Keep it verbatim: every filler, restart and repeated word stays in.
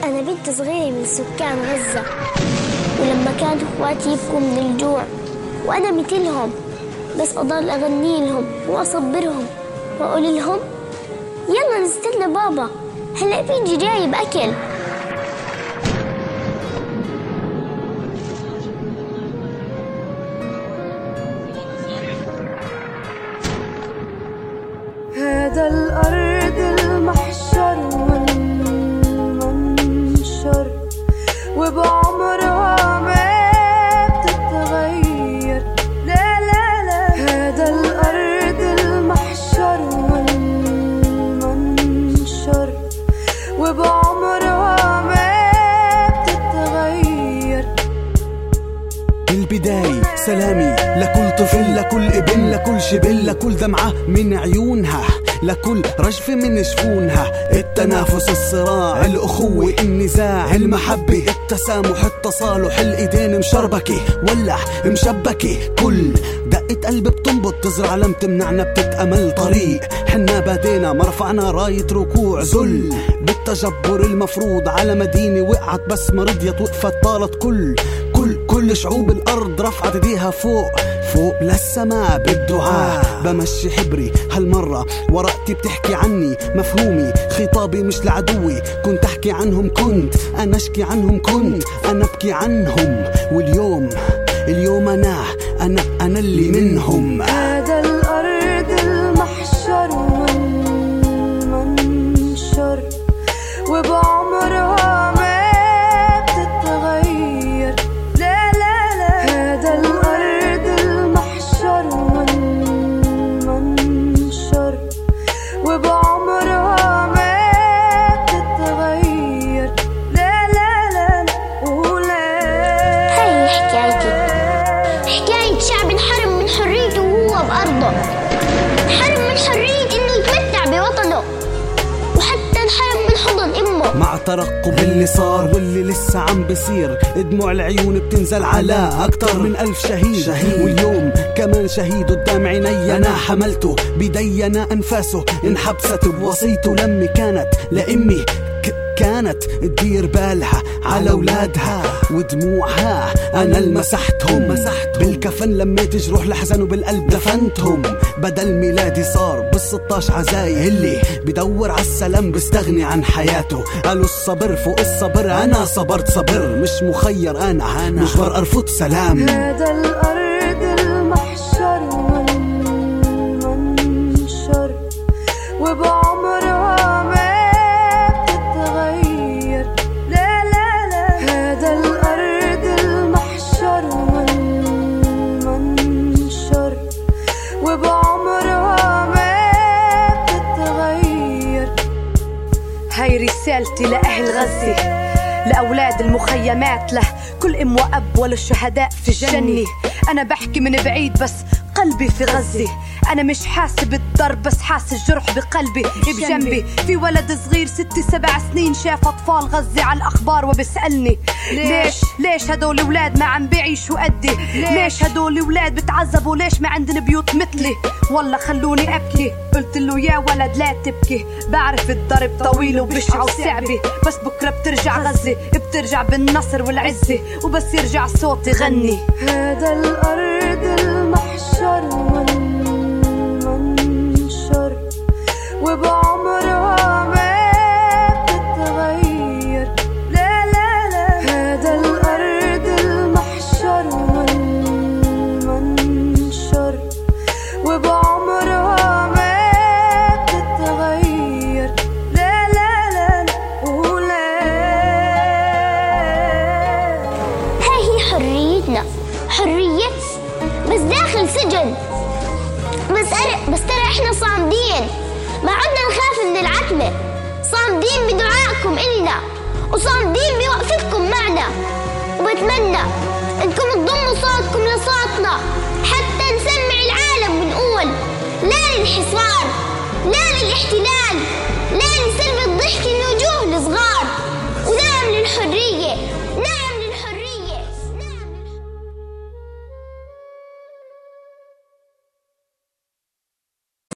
أنا بنت صغيرة من سكان غزة، ولما كانوا إخواتي يبكوا من الجوع وأنا مثلهم، بس أضل أغني لهم وأصبرهم وأقول لهم يلا نستنى بابا هلأ بيجي جايب أكل. هذا الأرض المحشر والمنشر وبعمرها ما بتتغير. لا لا لا هذا الأرض المحشر والمنشر وبعمرها ما بتتغير. بالبداية سلامي لكل طفل، لكل ابن، لكل شبل، لكل دمعة من عيونها، لكل رجفة من جفونها. التنافس، الصراع، الأخوة، النزاع، المحبة، التسامح، التصالح، الإيدين مشربكة ولع مشبكة. كل دقة قلب بتنبض تزرع لم تمنعنا بتتأمل طريق. حنا بدينا مرفعنا راية ركوع ذل بالتجبر المفروض على مدينة وقعت بس ما رضيت وقفت طالت. كل كل كل شعوب الأرض رفعت ايديها فوق فوق للسماء بالدعاء. بمشي حبري هالمرة ورقتي بتحكي عني، مفهومي خطابي مش لعدوي. كنت أحكي عنهم، كنت أنا أشكي عنهم، كنت أنا أبكي عنهم. واليوم اليوم أنا أنا أنا اللي منهم. هذا الأرض المحشر والمنشر وبعمرها ما بتتغير. لا لا لا هذا الأرض المحشر والمنشر وبعمرها ما بتتغير. لا لا لا ولا هاي حكايتي، حكاية شعب انحرم من حريته وهو بأرضه، انحرم من حرية إنه يتمتع بوطنه، وحتى انحرم من حضن أمه. مع ترقب اللي صار واللي لسه عم بصير، دموع العيون بتنزل على أكتر من ألف شهيد, شهيد. واليوم كمان شهيد قدام عيني أنا حملته بيدي أنا أنفاسه انحبست بوصيته. لمي كانت لأمي كانت تدير بالها على أولادها ودموعها أنا المسحتهم مسحت بالكفن. لميت جروح لحزن وبالقلب دفنتهم. بدل ميلادي صار بالستاش عزاي، اللي بدور عالسلام بستغني عن حياته. قالوا الصبر فوق الصبر، أنا صبرت صبر مش مخير، أنا مجبر أرفض سلام. هذا الأرض المحشر والمنشر وبعمرها ما بتتغير. لا لا لا هذا الأرض المحشر والمنشر وبعمرها ما بتتغير. هاي رسالتي لأهل غزة، لأولاد المخيمات، له كل أم وأب وللشهداء في الجنة. أنا بحكي من بعيد بس قلبي في غزة. أنا مش حاسب الضرب بس حاسس جرح بقلبي بجنبي. في ولد صغير ست سبع سنين شاف أطفال غزة على الأخبار وبسألني ليش ليش هدول الولاد ما عم بيعيشوا قدي؟ ليش هدول الولاد بتعذبوا؟ ليش ما عندنا بيوت مثلي؟ والله خلوني أبكي. قلت له يا ولد لا تبكي، بعرف الضرب طويل وبشع وصعبة، بس بكرة بترجع غزة، بترجع بالنصر والعزة، وبس يرجع صوتي غني. هذا الأرض المحشر والمنشر وبعمرها ما بتتغير. لا لا لا هذا الأرض المحشر والمنشر وبعمرها ما بتتغير. لا لا لا ولا هاي هي حريتنا، حرية بس داخل سجن. بس بس ترى احنا صامدين، ما عدنا نخاف من العتمة. صامدين بدعائكم إلنا، وصامدين بوقفتكم معنا، وبتمنى انكم تضموا صوتكم لصوتنا حتى نسمع العالم ونقول لا للحصار، لا للاحتلال، لا لسلب الضحك من وجوه الصغار، ونعم للحرية، نعم.